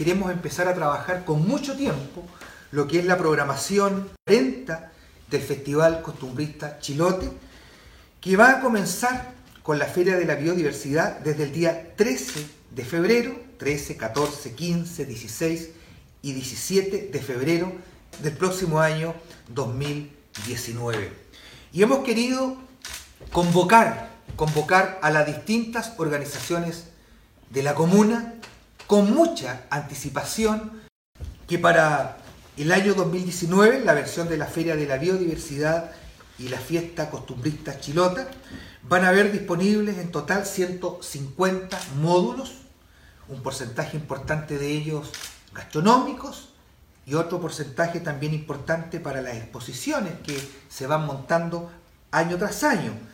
queremos empezar a trabajar con mucho tiempo lo que es la programación renta del Festival Costumbrista Chilote, que va a comenzar con la Feria de la Biodiversidad desde el día 13 de febrero, 13, 14, 15, 16 y 17 de febrero del próximo año 2019. Y hemos querido convocar a las distintas organizaciones de la comuna con mucha anticipación, que para el año 2019 la versión de la Feria de la Biodiversidad y la Fiesta Costumbrista Chilota van a haber disponibles en total 150 módulos, un porcentaje importante de ellos gastronómicos y otro porcentaje también importante para las exposiciones que se van montando año tras año.